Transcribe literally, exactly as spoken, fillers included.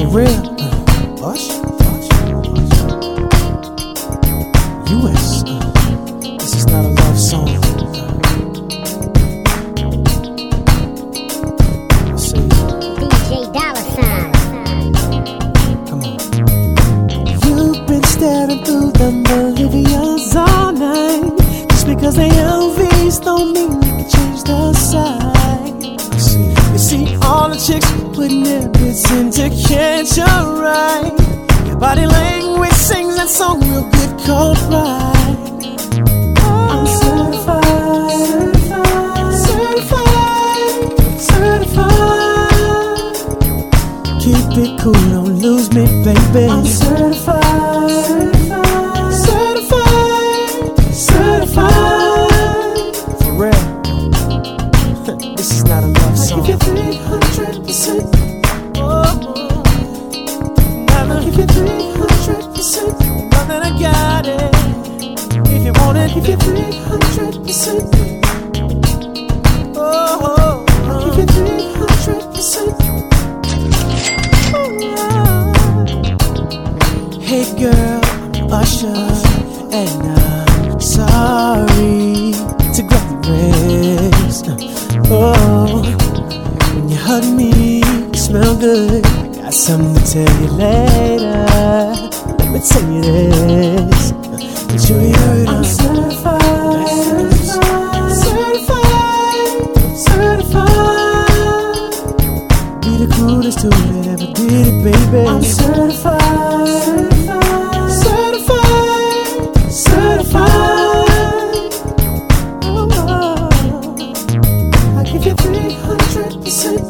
real. Uh, Usher, Usher, Usher. U S. Uh, this is not a love song. Staring through the Bolivians all night. Just because they L Vs don't mean you can change the side. You see all the chicks putting their bits into catch a right. Your body language sings that song real good called Pride. I'm certified, certified, certified, certified. Keep it cool, don't lose me, baby. I'm certified. This is not a love song. I'll give you three hundred percent. Oh, I'll give you three hundred percent. Now that I got it, if you want it, I'll give you three hundred percent. Oh, I'll give you three hundred percent. Hey girl, I'm Usher, and I'm sorry to grab your wrist. Oh, when you hug me, you smell good. I got something to tell you later. Let me tell you this. Make sure you heard I'm certified, certified, certified. Be the coolest dude that ever did it, baby. I'm certified, certified, certified. Oh, oh. Give you three hundred percent.